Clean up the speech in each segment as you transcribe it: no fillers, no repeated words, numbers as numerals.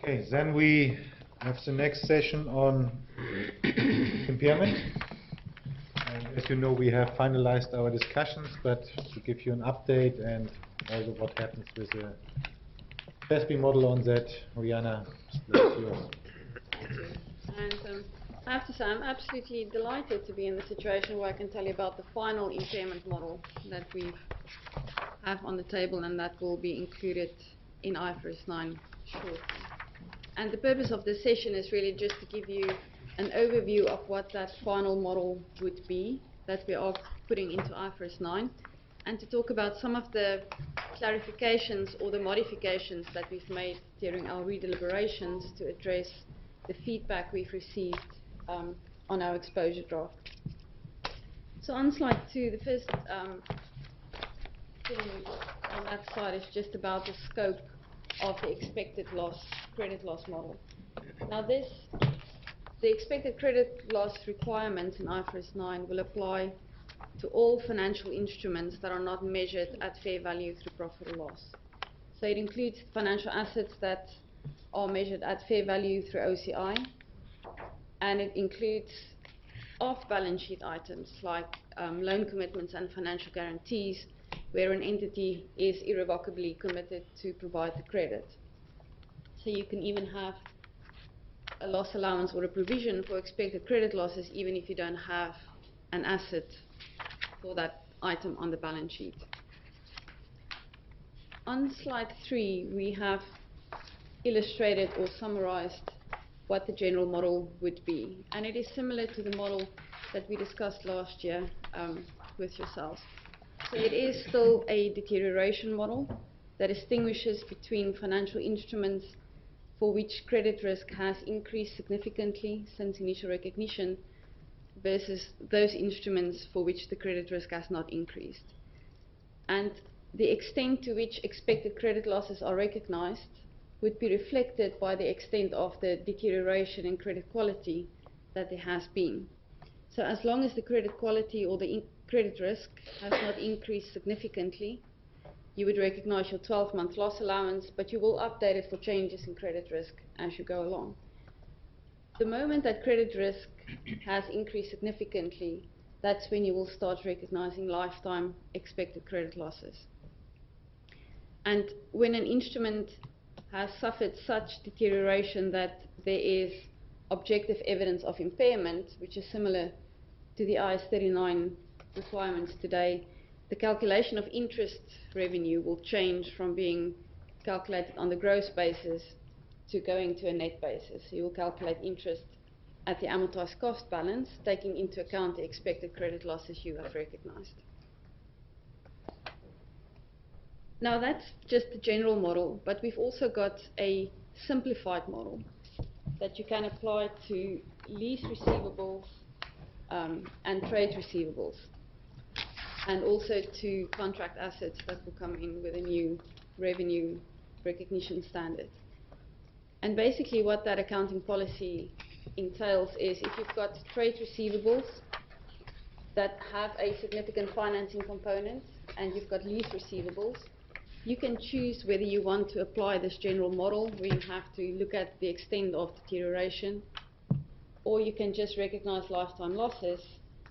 Okay, then we have the next session on impairment. And as you know, we have finalized our discussions, but to give you an update and also what happens with the FASB model on that, Rihanna, the floor is yours. Thank you. And I have to say, I'm absolutely delighted to be in the situation where I can tell you about the final impairment model that we have on the table and that will be included in IFRS 9 shortly. And the purpose of this session is really just to give you an overview of what that final model would be that we are putting into IFRS 9 and to talk about some of the clarifications or the modifications that we've made during our redeliberations to address the feedback we've received on our exposure draft. So on slide 2, the first thing on that slide is just about the scope of the expected loss, credit loss model. Now the expected credit loss requirements in IFRS 9 will apply to all financial instruments that are not measured at fair value through profit or loss. So it includes financial assets that are measured at fair value through OCI, and it includes off-balance sheet items like loan commitments and financial guarantees where an entity is irrevocably committed to provide the credit. So you can even have a loss allowance or a provision for expected credit losses even if you don't have an asset for that item on the balance sheet. On slide 3, we have illustrated or summarized what the general model would be. And it is similar to the model that we discussed last year with yourselves. So it is still a deterioration model that distinguishes between financial instruments for which credit risk has increased significantly since initial recognition versus those instruments for which the credit risk has not increased. And the extent to which expected credit losses are recognized would be reflected by the extent of the deterioration in credit quality that there has been. So as long as the credit quality or the credit risk has not increased significantly, you would recognize your 12-month loss allowance, but you will update it for changes in credit risk as you go along. The moment that credit risk has increased significantly, that's when you will start recognizing lifetime expected credit losses. And when an instrument has suffered such deterioration that there is objective evidence of impairment, which is similar to the IAS 39 requirements today, the calculation of interest revenue will change from being calculated on the gross basis to going to a net basis. So you will calculate interest at the amortized cost balance, taking into account the expected credit losses you have recognized. Now that's just the general model, but we've also got a simplified model that you can apply to lease receivables and trade receivables, and also to contract assets that will come in with a new revenue recognition standard. And basically what that accounting policy entails is if you've got trade receivables that have a significant financing component and you've got lease receivables, you can choose whether you want to apply this general model where you have to look at the extent of deterioration, or you can just recognize lifetime losses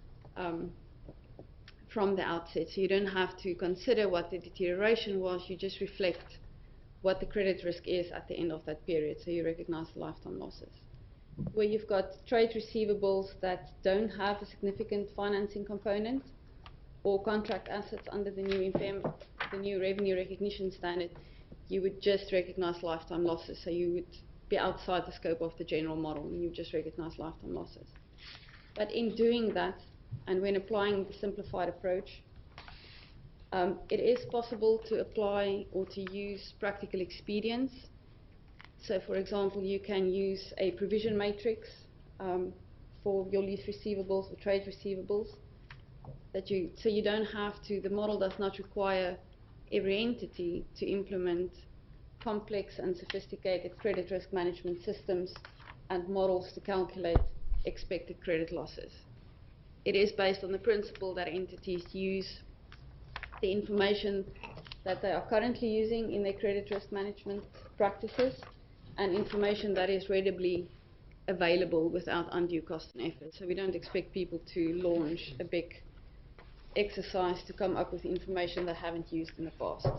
from the outset. So you don't have to consider what the deterioration was, you just reflect what the credit risk is at the end of that period, so you recognize the lifetime losses. Where you've got trade receivables that don't have a significant financing component, or contract assets under the new revenue recognition standard, you would just recognize lifetime losses, so you would be outside the scope of the general model and you just recognize lifetime losses. But in doing that, and when applying the simplified approach, it is possible to apply or to use practical expedients. So for example, you can use a provision matrix for your lease receivables or trade receivables, so you don't have to, the model does not require every entity to implement complex and sophisticated credit risk management systems and models to calculate expected credit losses. It is based on the principle that entities use the information that they are currently using in their credit risk management practices and information that is readily available without undue cost and effort. So we don't expect people to launch a big exercise to come up with information they haven't used in the past.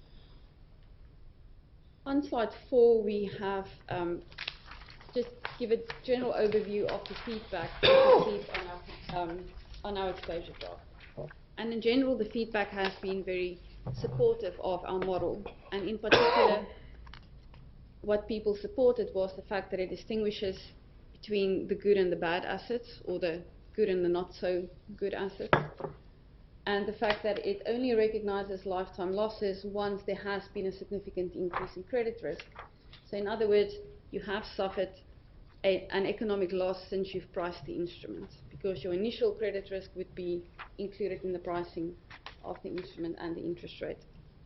On slide 4, we have just give a general overview of the feedback we received on our exposure draft. And in general, the feedback has been very supportive of our model. And in particular, what people supported was the fact that it distinguishes between the good and the bad assets, or the good and the not so good assets, and the fact that it only recognizes lifetime losses once there has been a significant increase in credit risk. So in other words, you have suffered an economic loss since you've priced the instrument, because your initial credit risk would be included in the pricing of the instrument and the interest rate.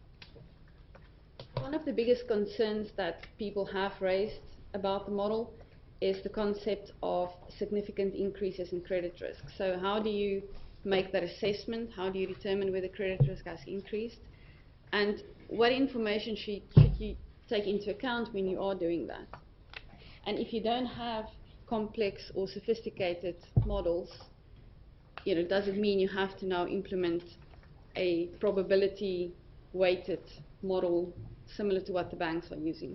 One of the biggest concerns that people have raised about the model is the concept of significant increases in credit risk. So how do you make that assessment? How do you determine whether credit risk has increased? And what information should you take into account when you are doing that? And if you don't have complex or sophisticated models, does it mean you have to now implement a probability-weighted model similar to what the banks are using?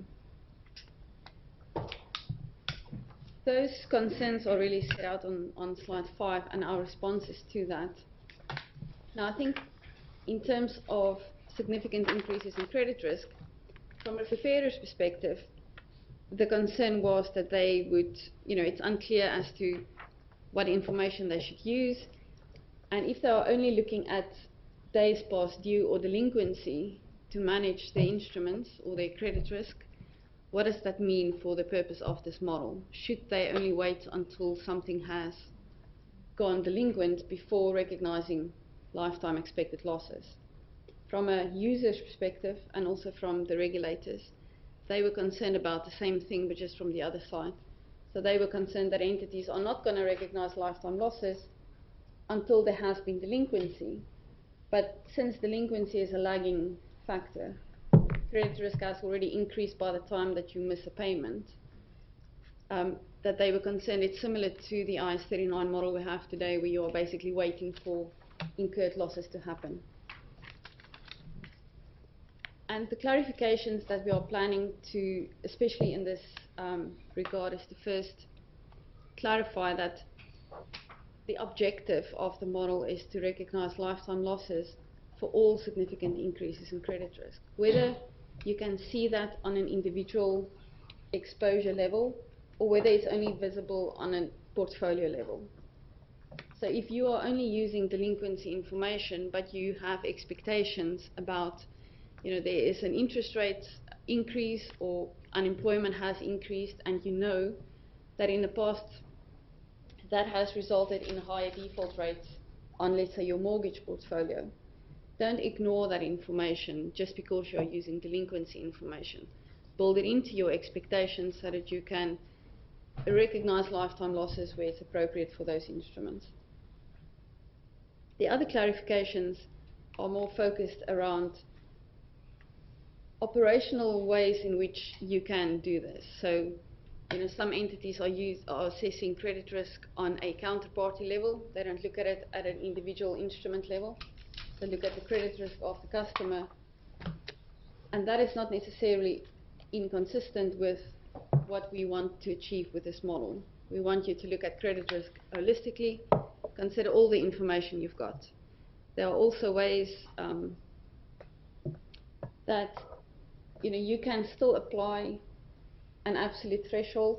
Those concerns are really set out on slide 5, and our responses to that. Now, I think in terms of significant increases in credit risk, from a preparer's perspective, the concern was that they would, it's unclear as to what information they should use, and if they are only looking at days past due or delinquency to manage their instruments or their credit risk, what does that mean for the purpose of this model? Should they only wait until something has gone delinquent before recognizing lifetime expected losses? From a user's perspective, and also from the regulators, they were concerned about the same thing, but just from the other side. So they were concerned that entities are not going to recognize lifetime losses until there has been delinquency. But since delinquency is a lagging factor, credit risk has already increased by the time that you miss a payment, that they were concerned it's similar to the IAS 39 model we have today, where you're basically waiting for incurred losses to happen. And the clarifications that we are planning to, especially in this regard, is to first clarify that the objective of the model is to recognize lifetime losses for all significant increases in credit risk. Whether you can see that on an individual exposure level, or whether it's only visible on a portfolio level. So if you are only using delinquency information, but you have expectations about, there is an interest rate increase or unemployment has increased, and you know that in the past that has resulted in higher default rates on, let's say, your mortgage portfolio, don't ignore that information just because you're using delinquency information. Build it into your expectations so that you can recognize lifetime losses where it's appropriate for those instruments. The other clarifications are more focused around operational ways in which you can do this. So, some entities are assessing credit risk on a counterparty level. They don't look at it at an individual instrument level. They look at the credit risk of the customer, and that is not necessarily inconsistent with what we want to achieve with this model. We want you to look at credit risk holistically, consider all the information you've got. There are also ways that you can still apply an absolute threshold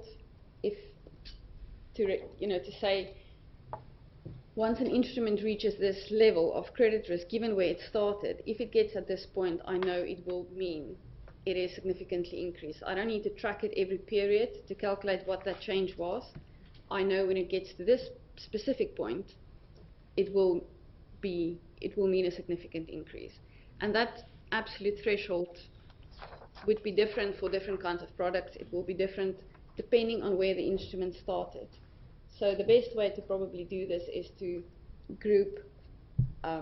to say, once an instrument reaches this level of credit risk, given where it started, if it gets at this point, I know it will mean it is significantly increased. I don't need to track it every period to calculate what that change was. I know when it gets to this specific point, it will mean a significant increase. And that absolute threshold would be different for different kinds of products. It will be different depending on where the instrument started. So the best way to probably do this is to group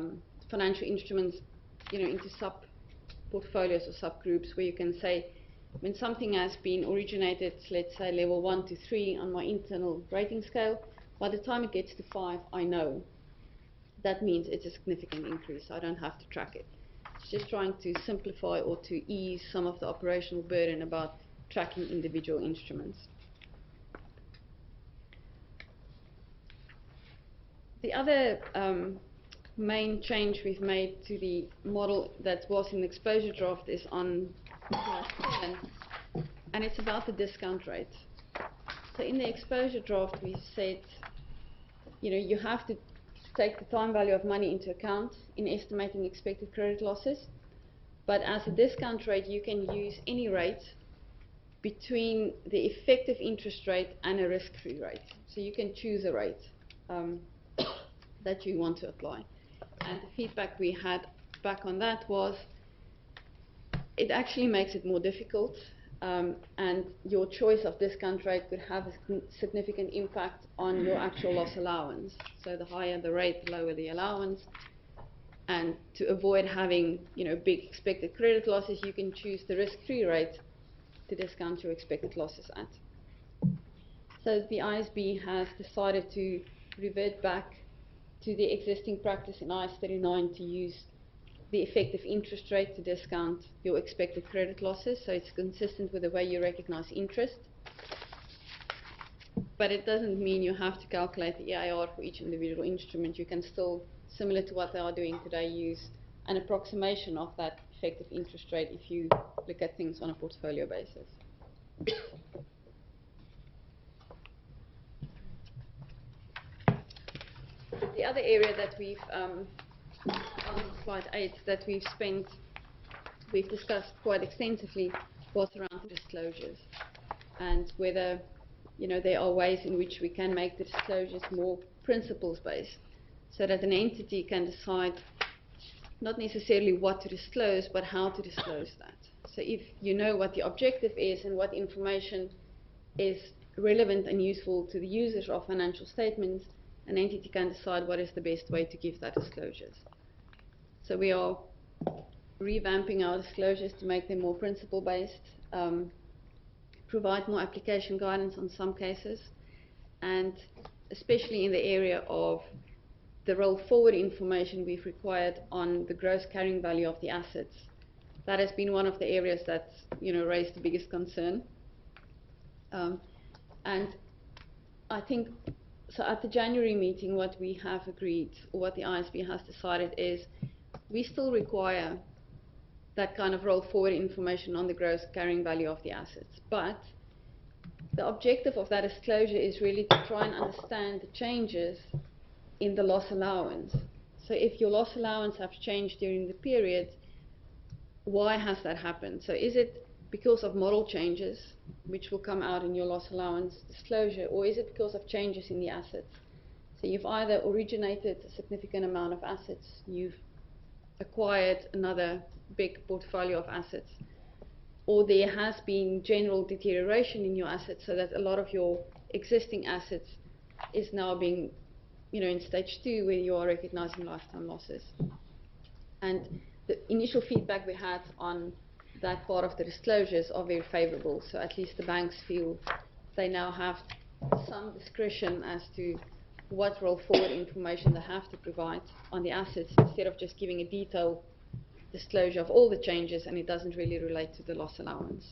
financial instruments into sub-portfolios or subgroups, where you can say, when something has been originated, let's say level 1 to 3 on my internal rating scale, by the time it gets to 5, I know. That means it's a significant increase. I don't have to track it. It's just trying to simplify or to ease some of the operational burden about tracking individual instruments. The other main change we've made to the model that was in the exposure draft is on slide 7, and it's about the discount rate. So in the exposure draft we said, you have to take the time value of money into account in estimating expected credit losses, but as a discount rate you can use any rate between the effective interest rate and a risk-free rate. So you can choose a rate that you want to apply. And the feedback we had back on that was it actually makes it more difficult, and your choice of discount rate could have a significant impact on your actual loss allowance. So the higher the rate, the lower the allowance. And to avoid having big expected credit losses, you can choose the risk-free rate to discount your expected losses at. So the IASB has decided to revert back to the existing practice in IAS 39 to use the effective interest rate to discount your expected credit losses, so it's consistent with the way you recognize interest. But it doesn't mean you have to calculate the EIR for each individual instrument. You can still, similar to what they are doing today, use an approximation of that effective interest rate if you look at things on a portfolio basis. The other area that we've, on slide 8, that we've discussed quite extensively was around disclosures, and whether there are ways in which we can make the disclosures more principles-based, so that an entity can decide not necessarily what to disclose, but how to disclose that. So if you know what the objective is and what information is relevant and useful to the users of financial statements, an entity can decide what is the best way to give that disclosures. So we are revamping our disclosures to make them more principle-based, provide more application guidance on some cases, and especially in the area of the roll-forward information we've required on the gross carrying value of the assets. That has been one of the areas that's raised the biggest concern. And I think, so at the January meeting, what we have agreed, or what the IASB has decided, is we still require that kind of roll-forward information on the gross carrying value of the assets. But the objective of that disclosure is really to try and understand the changes in the loss allowance. So if your loss allowance has changed during the period, why has that happened? So is it because of model changes, which will come out in your loss allowance disclosure, or is it because of changes in the assets? So you've either originated a significant amount of assets, you've acquired another big portfolio of assets, or there has been general deterioration in your assets so that a lot of your existing assets is now being in stage 2 where you are recognizing lifetime losses. And the initial feedback we had on that part of the disclosures are very favorable, so at least the banks feel they now have some discretion as to what roll-forward information they have to provide on the assets, instead of just giving a detailed disclosure of all the changes and it doesn't really relate to the loss allowance.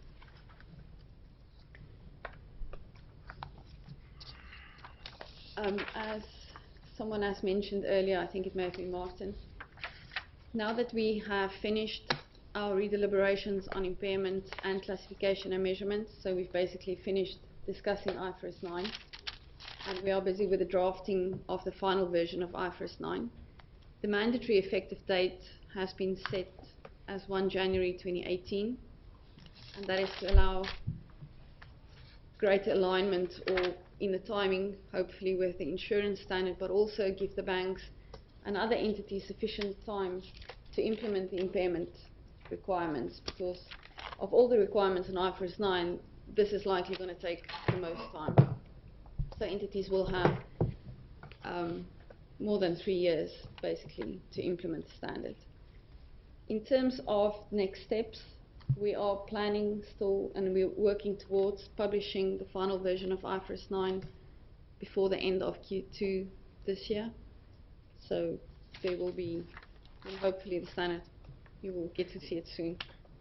As someone has mentioned earlier, I think it may have been Martin, now that we have finished our redeliberations on impairment and classification and measurement, so we've basically finished discussing IFRS 9, and we are busy with the drafting of the final version of IFRS 9. The mandatory effective date has been set as 1 January 2018, and that is to allow greater alignment, or in the timing, hopefully, with the insurance standard, but also give the banks and other entities sufficient time to implement the impairment requirements, because of all the requirements in IFRS 9, this is likely going to take the most time. So entities will have more than 3 years, basically, to implement the standard. In terms of next steps, We are planning still, and we're working towards publishing the final version of IFRS 9 before the end of Q2 this year. So there will be, and hopefully the standard, you will get to see it soon.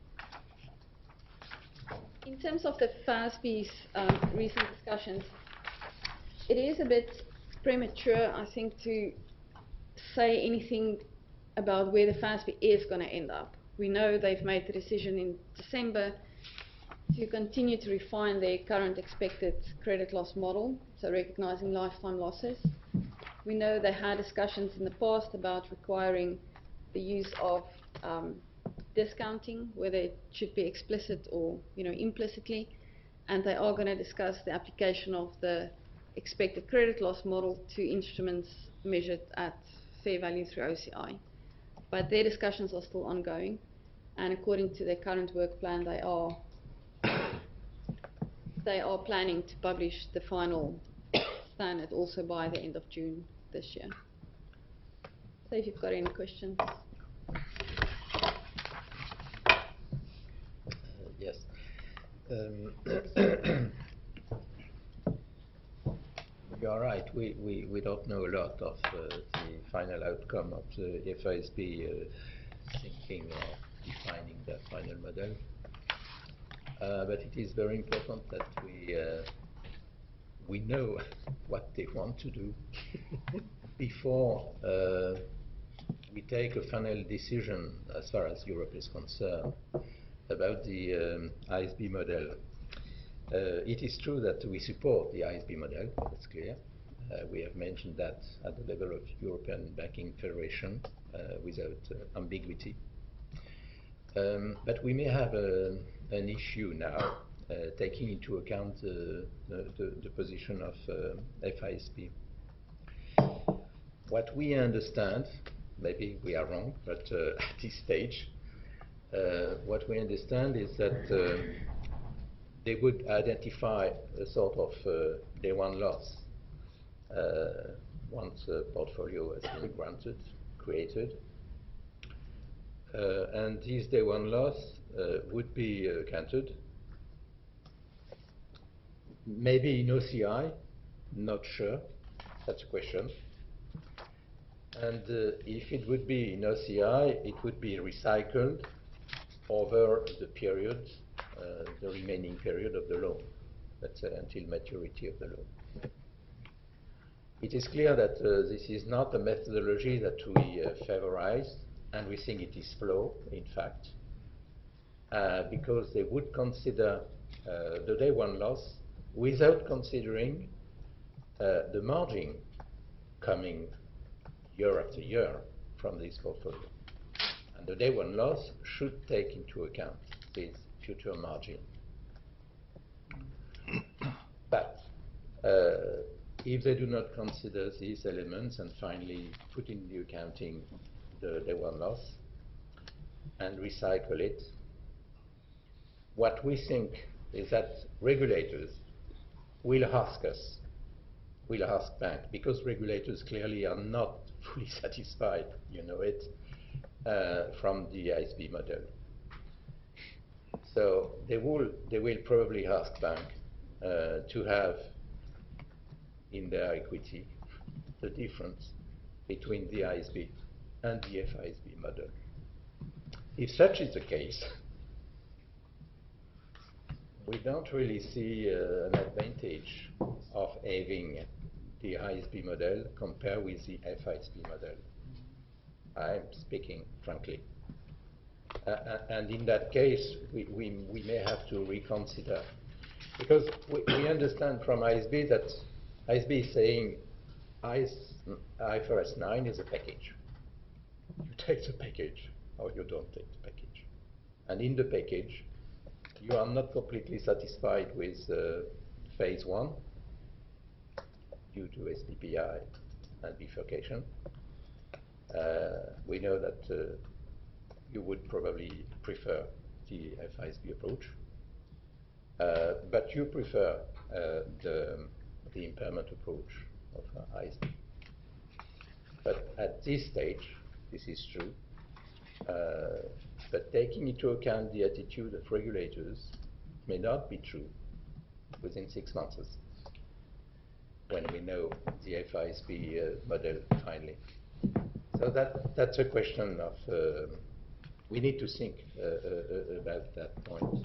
In terms of the FASB's recent discussions, it is a bit premature, I think, to say anything about where the FASB is going to end up. We know they've made the decision in December to continue to refine their current expected credit loss model, so recognizing lifetime losses. We know they had discussions in the past about requiring the use of discounting, whether it should be explicit or implicitly, and they are going to discuss the application of the expected credit loss model to instruments measured at fair value through OCI. But their discussions are still ongoing, and according to their current work plan, they are planning to publish the final standard also by the end of June this year. So if you've got any questions. Yes. You are right. We don't know a lot of the final outcome of the FASB thinking or defining the final model. But it is very important that we know what they want to do before we take a final decision as far as Europe is concerned about the ISB model. It is true that we support the ISB model, that's clear. We have mentioned that at the level of European Banking Federation without ambiguity. But we may have an issue now, taking into account the position of FASB. What we understand, maybe we are wrong, but at this stage, what we understand is that they would identify a sort of day one loss once a portfolio has been created. And this day one loss would be counted, maybe in OCI, not sure, that's a question. And if it would be in OCI, it would be recycled over the period, the remaining period of the loan, let's say until maturity of the loan. It is clear that this is not a methodology that we favorize, and we think it is flawed, in fact, because they would consider the day one loss without considering the margin coming year after year from this portfolio. And the day one loss should take into account this future margin. But if they do not consider these elements and finally put in the accounting the day one loss and recycle it, what we think is that regulators will ask us, will ask banks, because regulators clearly are not fully satisfied, you know it, from the ISB model. So they will probably ask banks to have in their equity the difference between the ISB and the FASB model. If such is the case, we don't really see an advantage of having the ISB model compared with the FASB model. I'm speaking frankly. And in that case, we may have to reconsider. Because we understand from ISB that ISB is saying IFRS 9 is a package. You take the package or you don't take the package. And in the package, you are not completely satisfied with phase 1 due to SPPI and bifurcation. We know that you would probably prefer the FASB approach, but you prefer the impairment approach of ISB. But at this stage, this is true, but taking into account the attitude of regulators may not be true within 6 months, when we know the FISB model finally. So that's a question of, we need to think about that point.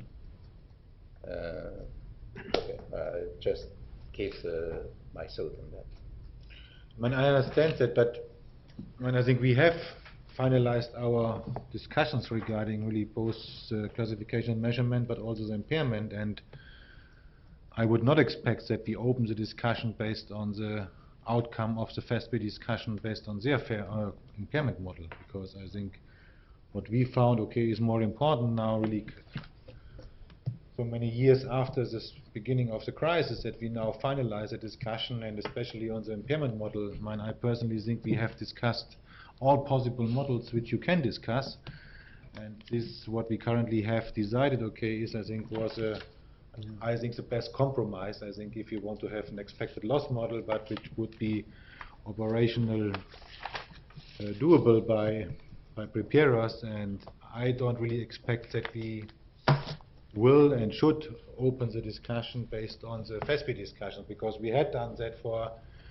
Okay, just give my thought on that. I understand that, but I think we have finalized our discussions regarding really both classification and measurement, but also the impairment, and I would not expect that we open the discussion based on the outcome of the FASB discussion based on their impairment model, because I think what we found, okay, is more important now, really so many years after this beginning of the crisis, that we now finalize a discussion, and especially on the impairment model. I personally think we have discussed all possible models which you can discuss, and this what we currently have decided, okay, is I think the best compromise. I think if you want to have an expected loss model, but which would be operational doable by preparers, and I don't really expect that we will and should open the discussion based on the FASB discussion, because we had done that for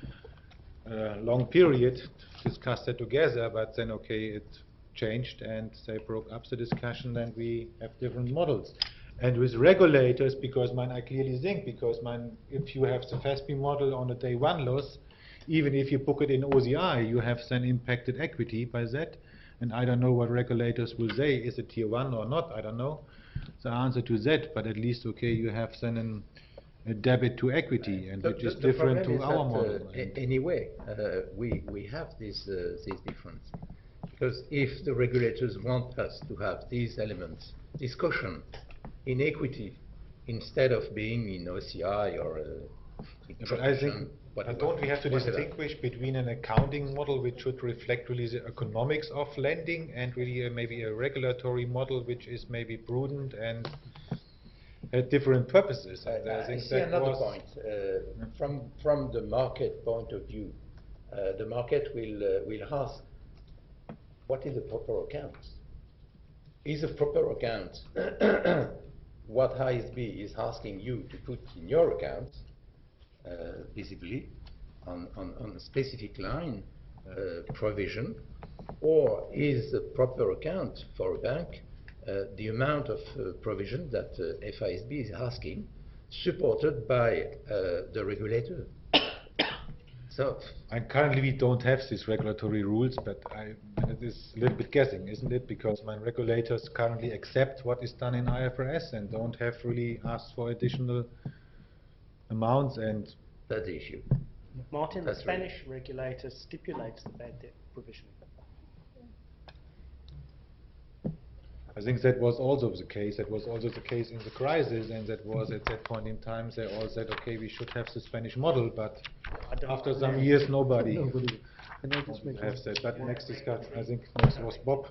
a long period, discussed that together, but then okay, it changed and they broke up the discussion and we have different models. And with regulators, because I clearly think, because if you have the FASB model on a day one loss, even if you book it in OCI, you have then impacted equity by that. And I don't know what regulators will say, is it tier 1 or not, I don't know the answer to that, but at least, okay, you have then a debit to equity, and which is different to our model. Anyway, we have this difference. Because if the regulators want us to have these elements, this caution in equity, instead of being in OCI or but I think, don't we have to distinguish between an accounting model which should reflect really the economics of lending, and really maybe a regulatory model which is maybe prudent and had different purposes? And I think see another point. From the market point of view, the market will ask, what is a proper account? Is a proper account what ISB is asking you to put in your account, visibly, on a specific line provision, or is a proper account for a bank the amount of provision that FISB is asking, supported by the regulator? So, and currently we don't have these regulatory rules, but it is a little bit guessing, isn't it? Because my regulators currently accept what is done in IFRS and don't have really asked for additional amounts, and that's the issue. Martin, That's the Spanish regulator stipulates the bad debt provisioning. I think that was also the case. That was also the case in the crisis, and that was at that point in time they all said, okay, we should have the Spanish model, but after some years nobody has that. But next discussion, I think next was Bob.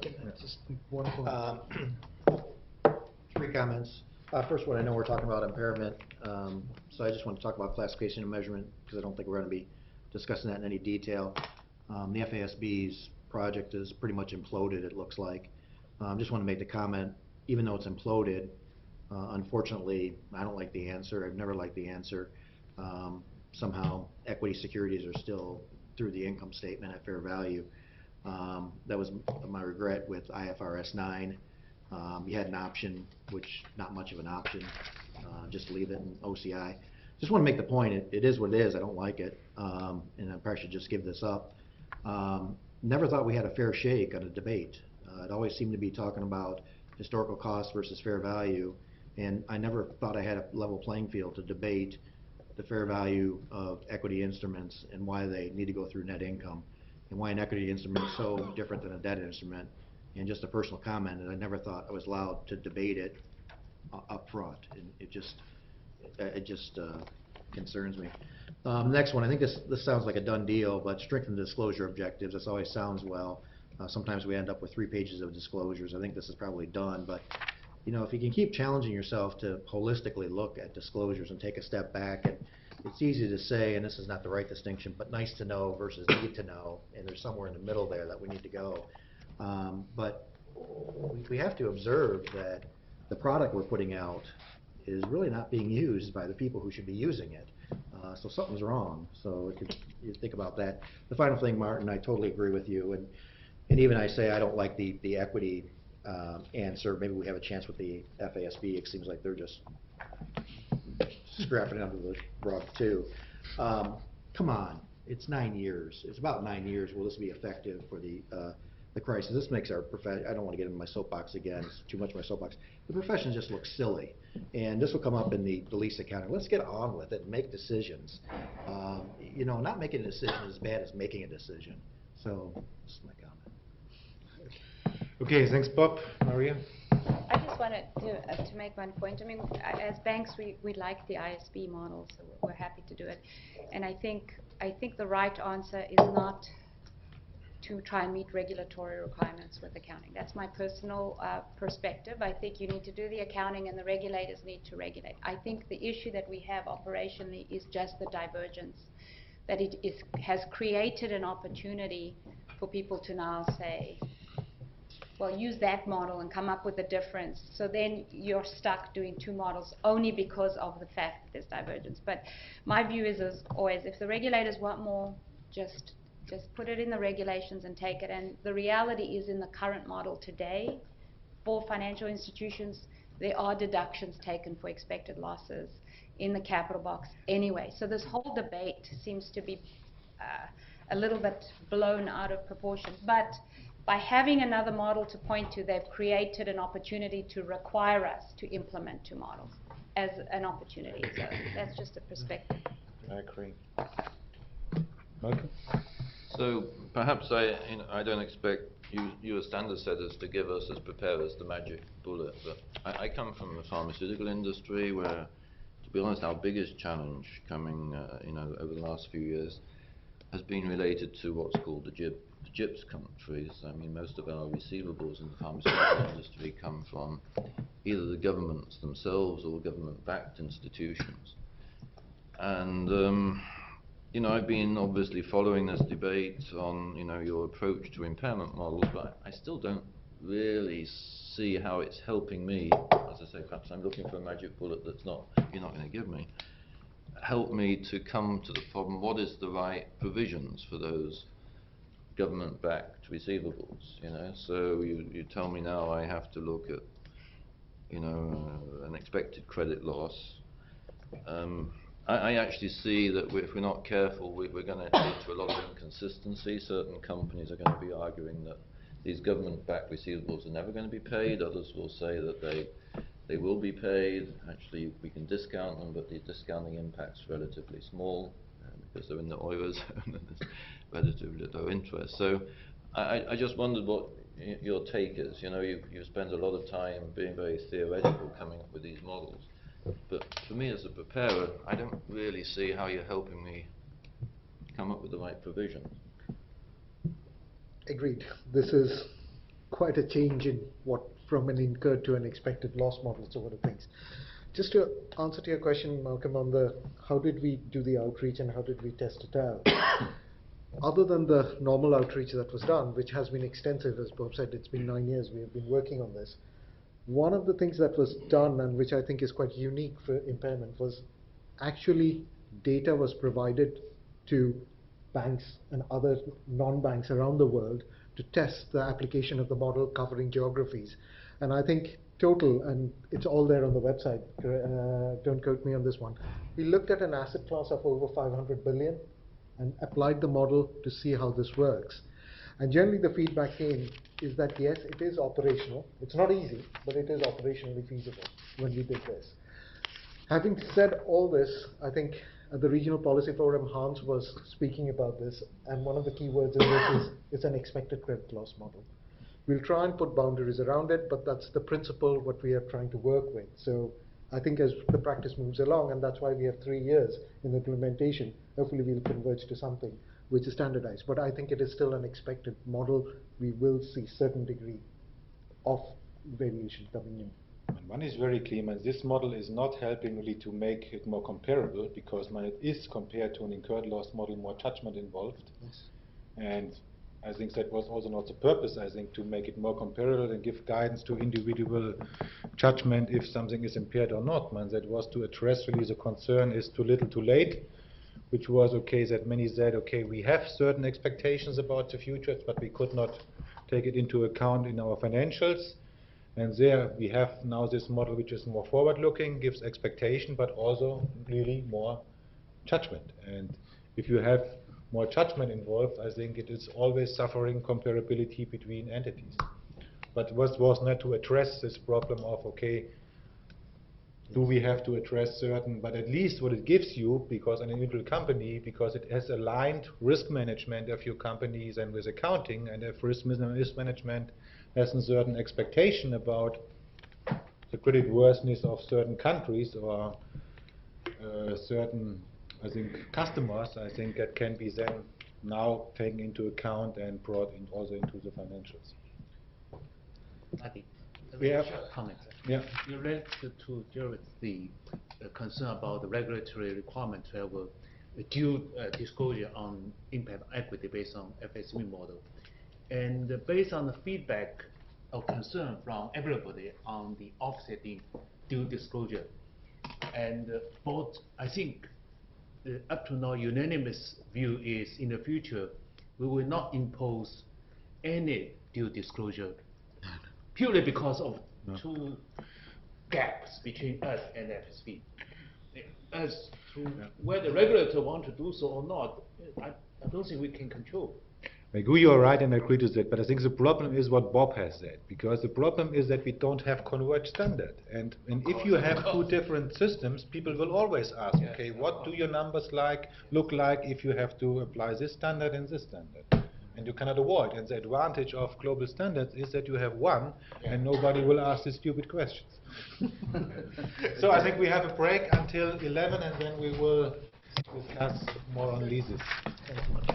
Three comments. First one, I know we're talking about impairment, so I just want to talk about classification and measurement, because I don't think we're going to be discussing that in any detail. The FASB's project is pretty much imploded, it looks like. Just want to make the comment, even though it's imploded, unfortunately, I don't like the answer. I've never liked the answer. Somehow, equity securities are still through the income statement at fair value. That was my regret with IFRS 9. You had an option, which not much of an option, just leave it in OCI. Just want to make the point, it is what it is. I don't like it, and I probably should just give this up. Never thought we had a fair shake on a debate. It always seemed to be talking about historical cost versus fair value, and I never thought I had a level playing field to debate the fair value of equity instruments and why they need to go through net income, and why an equity instrument is so different than a debt instrument. And just a personal comment, and I never thought I was allowed to debate it up front, and it just concerns me. Next one, I think this sounds like a done deal, but strengthen disclosure objectives. This always sounds well. Sometimes we end up with 3 pages of disclosures. I think this is probably done, but if you can keep challenging yourself to holistically look at disclosures and take a step back, and it's easy to say, and this is not the right distinction, but nice to know versus need to know, and there's somewhere in the middle there that we need to go. But we have to observe that the product we're putting out is really not being used by the people who should be using it. So something's wrong. So you think about that. The final thing, Martin, I totally agree with you. And even I say I don't like the equity answer. Maybe we have a chance with the FASB. It seems like they're just scrapping it under the rug too. Come on, it's 9 years. It's about 9 years. Will this be effective for the crisis? This makes our profession, I don't want to get into my soapbox again, it's too much of my soapbox. The profession just looks silly. And this will come up in the lease accounting. Let's get on with it and make decisions. You know, not making a decision is as bad as making a decision. So, that's my comment. Okay, thanks, Bob. Maria? I just wanted to make one point. I mean, as banks, we like the ISB model, so we're happy to do it. And I think the right answer is not to try and meet regulatory requirements with accounting. That's my personal perspective. I think you need to do the accounting and the regulators need to regulate. I think the issue that we have operationally is just the divergence, that has created an opportunity for people to now say, well, use that model and come up with a difference. So then you're stuck doing two models only because of the fact that there's divergence. But my view is, as always, if the regulators want more, just put it in the regulations and take it. And the reality is, in the current model today, for financial institutions, there are deductions taken for expected losses in the capital box anyway. So this whole debate seems to be a little bit blown out of proportion. But by having another model to point to, they've created an opportunity to require us to implement two models as an opportunity. So that's just a perspective. I agree. Malcolm? So perhaps I don't expect you as standard setters to give us, as preparers, the magic bullet. But I come from the pharmaceutical industry, where, to be honest, our biggest challenge coming over the last few years has been related to what's called the GIPS countries. I mean, most of our receivables in the pharmaceutical industry come from either the governments themselves or government-backed institutions. And I've been obviously following this debate on, your approach to impairment models, but I still don't really see how it's helping me. As I say, perhaps I'm looking for a magic bullet you're not going to give me. Help me to come to the problem, what is the right provisions for those government-backed receivables, So you tell me now I have to look at, an expected credit loss. I actually see that if we're not careful, we're going to lead to a lot of inconsistency. Certain companies are going to be arguing that these government-backed receivables are never going to be paid. Others will say that they will be paid. Actually, we can discount them, but the discounting impact's relatively small because they're in the Eurozone and there's relatively low interest. So I just wondered what your take is. You spend a lot of time being very theoretical coming up with these models. But for me as a preparer, I don't really see how you're helping me come up with the right provisions. Agreed. This is quite a change in from an incurred to an expected loss model sort of things. Just to answer to your question, Malcolm, on how did we do the outreach and how did we test it out? Other than the normal outreach that was done, which has been extensive, as Bob said, it's been 9 years we have been working on this. One of the things that was done, and which I think is quite unique for impairment, was actually data was provided to banks and other non-banks around the world to test the application of the model covering geographies. And I think total, and it's all there on the website, don't quote me on this one, we looked at an asset class of over 500 billion and applied the model to see how this works. And generally the feedback came is that yes, it is operational. It's not easy, but it is operationally feasible when we did this. Having said all this, I think at the Regional Policy Forum, Hans was speaking about this, and one of the key words in this is it's an expected credit loss model. We'll try and put boundaries around it, but that's the principle what we are trying to work with. So I think as the practice moves along, and that's why we have 3 years in implementation, hopefully we'll converge to something which is standardized. But I think it is still an expected model. We will see certain degree of variation coming in. And one is very clear, man, this model is not helping really to make it more comparable, because when it is compared to an incurred loss model, more judgment involved. Yes. And I think that was also not the purpose, I think, to make it more comparable and give guidance to individual judgment if something is impaired or not. Man, that was to address really the concern is too little too late, which was okay that many said, okay, we have certain expectations about the futures, but we could not take it into account in our financials. And there we have now this model which is more forward-looking, gives expectation, but also really more judgment. And if you have more judgment involved, I think it is always suffering comparability between entities. But was not to address this problem of, okay, do we have to address certain, but at least what it gives you, because an individual company, because it has aligned risk management of your companies and with accounting, and if risk management has a certain expectation about the creditworthiness of certain countries or certain, I think, customers, I think that can be then now taken into account and brought in also into the financials. Adi, We have- short comment. Yeah. You related to Jared the concern about the regulatory requirement to have a due disclosure on impact equity based on FSB model. And based on the feedback of concern from everybody on the offsetting due disclosure, and both, I think, up to now unanimous view is in the future we will not impose any due disclosure purely because of two gaps between us and FSB. As to whether the regulator want to do so or not, I don't think we can control. I agree, you are right, and I agree to that. But I think the problem is what Bob has said, because the problem is that we don't have converged standard. And if you have two different systems, people will always ask, okay, what do your numbers look like if you have to apply this standard and this standard? And you cannot avoid. And the advantage of global standards is that you have one, and nobody will ask these stupid questions. So I think we have a break until 11, and then we will discuss more on leases. Thank you.